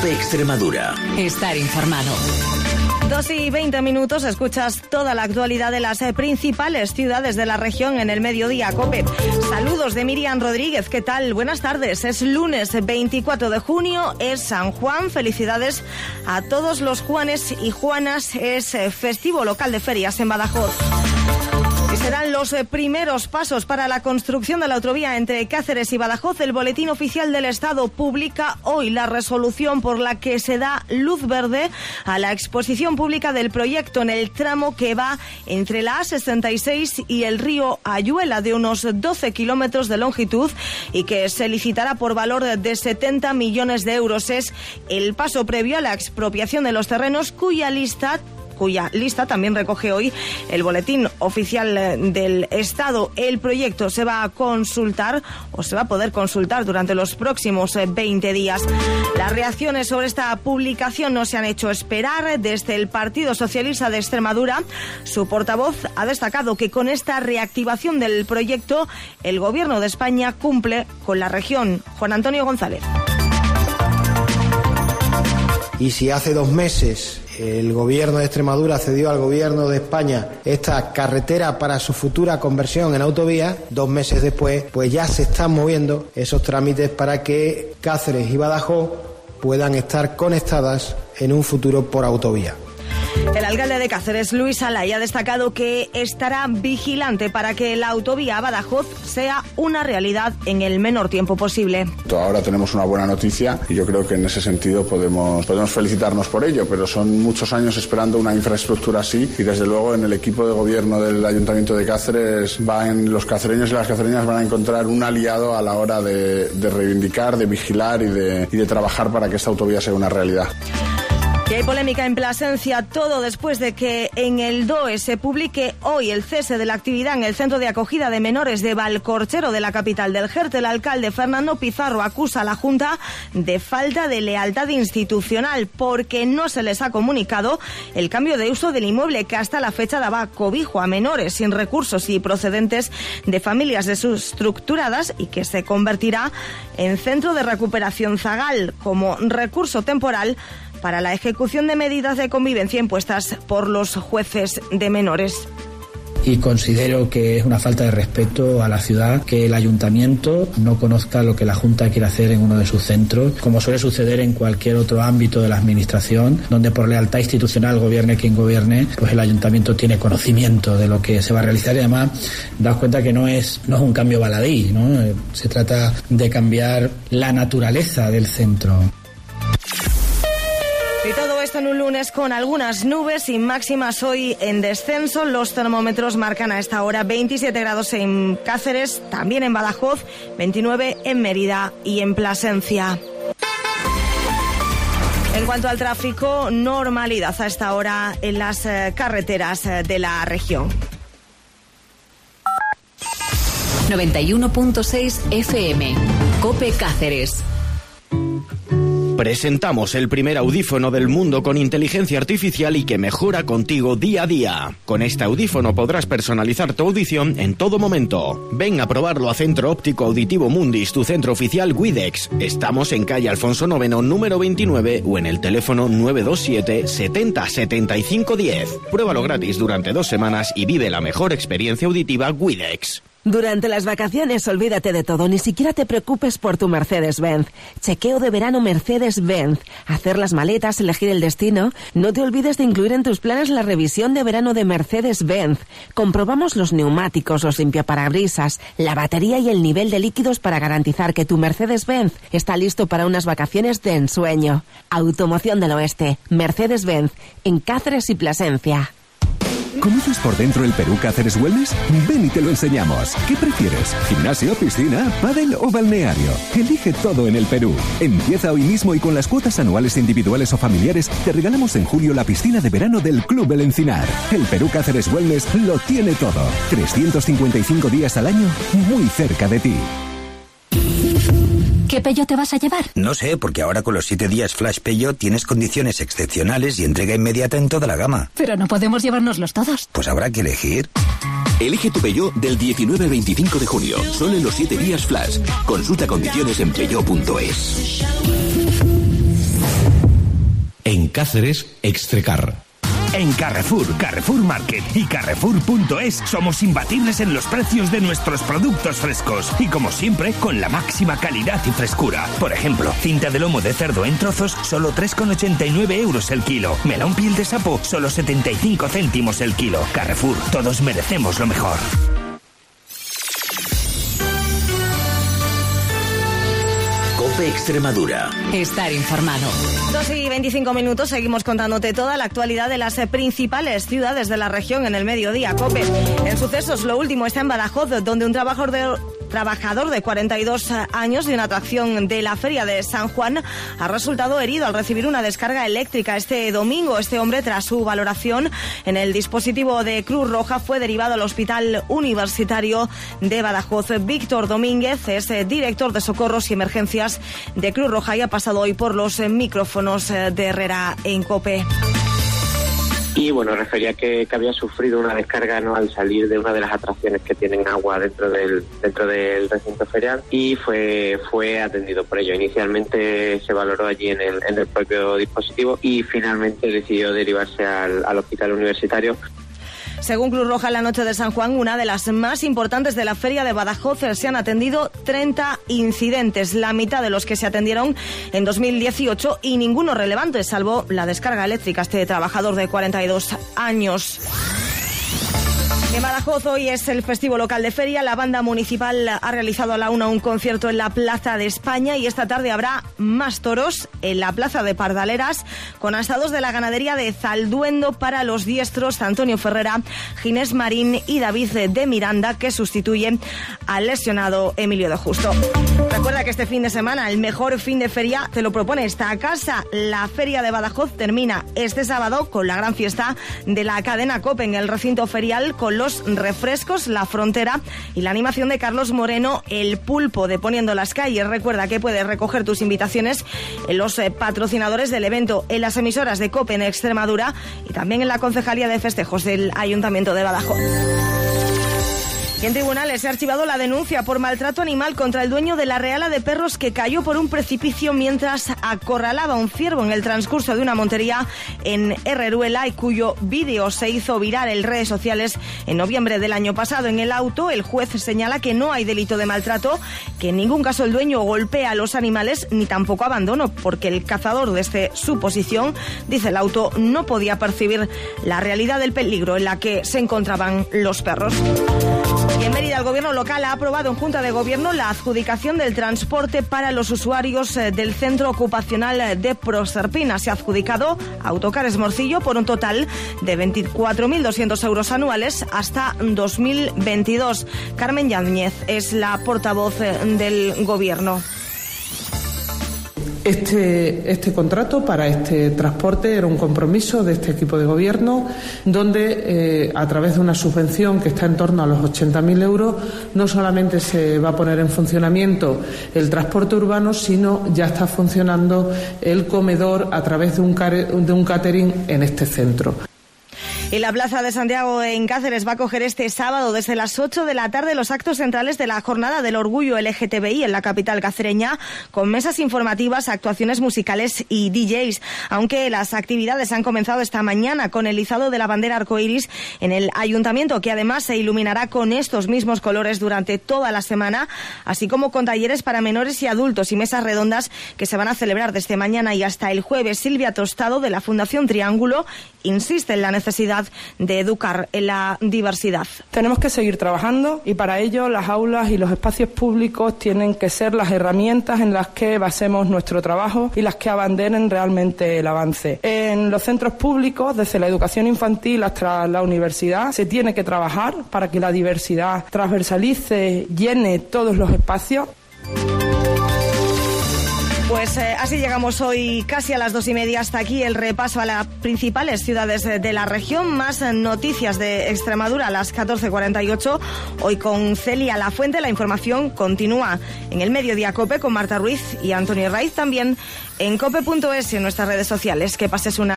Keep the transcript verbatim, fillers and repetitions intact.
COPE Extremadura. Estar informado. Dos y veinte minutos, escuchas toda la actualidad de las principales ciudades de la región en el mediodía COPE. Saludos de Miriam Rodríguez, ¿qué tal? Buenas tardes, es lunes veinticuatro de junio, es San Juan, felicidades a todos los Juanes y Juanas, es festivo local de ferias en Badajoz. Y serán los primeros pasos para la construcción de la autovía entre Cáceres y Badajoz. El Boletín Oficial del Estado publica hoy la resolución por la que se da luz verde a la exposición pública del proyecto en el tramo que va entre la A sesenta y seis y el río Ayuela, de unos doce kilómetros de longitud, y que se licitará por valor de setenta millones de euros. Es el paso previo a la expropiación de los terrenos cuya lista cuya lista también recoge hoy el Boletín Oficial del Estado. El proyecto se va a consultar o se va a poder consultar durante los próximos veinte días. Las reacciones sobre esta publicación no se han hecho esperar. Desde el Partido Socialista de Extremadura, su portavoz ha destacado que con esta reactivación del proyecto el Gobierno de España cumple con la región. Juan Antonio González. Y si hace dos meses el Gobierno de Extremadura cedió al Gobierno de España esta carretera para su futura conversión en autovía, dos meses después, pues ya se están moviendo esos trámites para que Cáceres y Badajoz puedan estar conectadas en un futuro por autovía. El alcalde de Cáceres, Luis Alay, ha destacado que estará vigilante para que la autovía a Badajoz sea una realidad en el menor tiempo posible. Ahora tenemos una buena noticia y yo creo que en ese sentido podemos, podemos felicitarnos por ello, pero son muchos años esperando una infraestructura así y desde luego en el equipo de gobierno del Ayuntamiento de Cáceres van, los cacereños y las cacereñas van a encontrar un aliado a la hora de, de reivindicar, de vigilar y de, y de trabajar para que esta autovía sea una realidad. Y hay polémica en Plasencia, todo después de que en el D O E se publique hoy el cese de la actividad en el centro de acogida de menores de Valcorchero, de la capital del Jerte. El alcalde Fernando Pizarro acusa a la Junta de falta de lealtad institucional porque no se les ha comunicado el cambio de uso del inmueble que hasta la fecha daba cobijo a menores sin recursos y procedentes de familias desestructuradas y que se convertirá en centro de recuperación Zagal como recurso temporal para la ejecución de medidas de convivencia impuestas por los jueces de menores. Y considero que es una falta de respeto a la ciudad que el ayuntamiento no conozca lo que la Junta quiere hacer en uno de sus centros, como suele suceder en cualquier otro ámbito de la administración, donde por lealtad institucional gobierne quien gobierne, pues el ayuntamiento tiene conocimiento de lo que se va a realizar y además daos cuenta que no es, no es un cambio baladí, ¿no? Se trata de cambiar la naturaleza del centro. Y todo esto en un lunes con algunas nubes y máximas hoy en descenso. Los termómetros marcan a esta hora veintisiete grados en Cáceres, también en Badajoz, veintinueve en Mérida y en Plasencia. En cuanto al tráfico, normalidad a esta hora en las eh, carreteras eh, de la región. noventa y uno punto seis F M, COPE Cáceres. Presentamos el primer audífono del mundo con inteligencia artificial y que mejora contigo día a día. Con este audífono podrás personalizar tu audición en todo momento. Ven a probarlo a Centro Óptico Auditivo Mundis, tu centro oficial Widex. Estamos en calle Alfonso noveno, número veintinueve o en el teléfono nueve dos siete, setenta, setenta y cinco diez. Pruébalo gratis durante dos semanas y vive la mejor experiencia auditiva Widex. Durante las vacaciones olvídate de todo, ni siquiera te preocupes por tu Mercedes-Benz. Chequeo de verano Mercedes-Benz. Hacer las maletas, elegir el destino. No te olvides de incluir en tus planes la revisión de verano de Mercedes-Benz. Comprobamos los neumáticos, los limpiaparabrisas, la batería y el nivel de líquidos para garantizar que tu Mercedes-Benz está listo para unas vacaciones de ensueño. Automoción del Oeste, Mercedes-Benz, en Cáceres y Plasencia. ¿Conoces por dentro el Perú Cáceres Wellness? Ven y te lo enseñamos. ¿Qué prefieres? ¿Gimnasio, piscina, pádel o balneario? Elige todo en el Perú. Empieza hoy mismo y con las cuotas anuales individuales o familiares te regalamos en julio la piscina de verano del Club El Encinar. El Perú Cáceres Wellness lo tiene todo. trescientos cincuenta y cinco días al año, muy cerca de ti. ¿Qué Peugeot te vas a llevar? No sé, porque ahora con los siete días Flash Peugeot tienes condiciones excepcionales y entrega inmediata en toda la gama. Pero no podemos llevárnoslos todos. Pues habrá que elegir. Elige tu Peugeot del diecinueve al veinticinco de junio. Solo en los siete días Flash. Consulta condiciones en peugeot punto es. En Cáceres, Extrecar. En Carrefour, Carrefour Market y Carrefour punto es somos imbatibles en los precios de nuestros productos frescos y como siempre con la máxima calidad y frescura. Por ejemplo, cinta de lomo de cerdo en trozos solo tres con ochenta y nueve euros el kilo. Melón piel de sapo solo setenta y cinco céntimos el kilo. Carrefour, todos merecemos lo mejor. COPE Extremadura. Estar informado. Dos y veinticinco minutos, seguimos contándote toda la actualidad de las principales ciudades de la región en el mediodía. COPE. En sucesos, lo último está en Badajoz, donde un trabajador de, trabajador de cuarenta y dos años de una atracción de la Feria de San Juan ha resultado herido al recibir una descarga eléctrica este domingo. Este hombre, tras su valoración en el dispositivo de Cruz Roja, fue derivado al Hospital Universitario de Badajoz. Víctor Domínguez es director de Socorros y Emergencias de Cruz Roja y ha pasado hoy por los micrófonos de Herrera en COPE. Y bueno, refería que, que había sufrido una descarga, ¿no?, al salir de una de las atracciones que tienen agua dentro del dentro del recinto ferial y fue fue atendido por ello. Inicialmente se valoró allí en el, en el propio dispositivo y finalmente decidió derivarse al, al hospital universitario. Según Cruz Roja, en la noche de San Juan, una de las más importantes de la Feria de Badajoz, se han atendido treinta incidentes, la mitad de los que se atendieron en dos mil dieciocho y ninguno relevante, salvo la descarga eléctrica. Este trabajador de cuarenta y dos años. En Badajoz hoy es el festivo local de feria. La banda municipal ha realizado a la una un concierto en la Plaza de España y esta tarde habrá más toros en la Plaza de Pardaleras con asados de la ganadería de Zalduendo para los diestros Antonio Ferrera, Ginés Marín y David de Miranda, que sustituyen al lesionado Emilio de Justo. Recuerda que este fin de semana el mejor fin de feria te lo propone esta casa. La Feria de Badajoz termina este sábado con la gran fiesta de la cadena COPE en el recinto ferial con los refrescos, la frontera y la animación de Carlos Moreno, el pulpo de Poniendo las Calles. Recuerda que puedes recoger tus invitaciones en los eh, patrocinadores del evento, en las emisoras de COPE en Extremadura y también en la Concejalía de Festejos del Ayuntamiento de Badajoz. Y en tribunales se ha archivado la denuncia por maltrato animal contra el dueño de la Reala de Perros que cayó por un precipicio mientras acorralaba a un ciervo en el transcurso de una montería en Herreruela y cuyo vídeo se hizo viral en redes sociales en noviembre del año pasado. En el auto, el juez señala que no hay delito de maltrato, que en ningún caso el dueño golpea a los animales ni tampoco abandono, porque el cazador, desde su posición, dice el auto, no podía percibir la realidad del peligro en la que se encontraban los perros. Y en Mérida, el gobierno local ha aprobado en Junta de Gobierno la adjudicación del transporte para los usuarios del centro ocupacional de Proserpina. Se ha adjudicado a Autocares Morcillo por un total de veinticuatro mil doscientos euros anuales hasta dos mil veintidós. Carmen Yáñez es la portavoz del gobierno. Este, este contrato para este transporte era un compromiso de este equipo de gobierno donde eh, a través de una subvención que está en torno a los ochenta mil euros no solamente se va a poner en funcionamiento el transporte urbano, sino ya está funcionando el comedor a través de un, de un catering en este centro. Y la Plaza de Santiago en Cáceres va a acoger este sábado desde las ocho de la tarde los actos centrales de la Jornada del Orgullo L G T B I en la capital cacereña, con mesas informativas, actuaciones musicales y D Js. Aunque las actividades han comenzado esta mañana con el izado de la bandera arcoíris en el ayuntamiento, que además se iluminará con estos mismos colores durante toda la semana, así como con talleres para menores y adultos y mesas redondas que se van a celebrar desde mañana y hasta el jueves. Silvia Tostado, de la Fundación Triángulo, insiste en la necesidad de educar en la diversidad. Tenemos que seguir trabajando y para ello las aulas y los espacios públicos tienen que ser las herramientas en las que basemos nuestro trabajo y las que abanderen realmente el avance. En los centros públicos, desde la educación infantil hasta la universidad, se tiene que trabajar para que la diversidad transversalice, llene todos los espacios. Pues eh, así llegamos hoy casi a las dos y media. Hasta aquí el repaso a las principales ciudades de la región. Más noticias de Extremadura a las catorce cuarenta y ocho. Hoy con Celia Lafuente. La información continúa en el Mediodía COPE con Marta Ruiz y Antonio Raiz. También en cope punto es y en nuestras redes sociales. Que pases una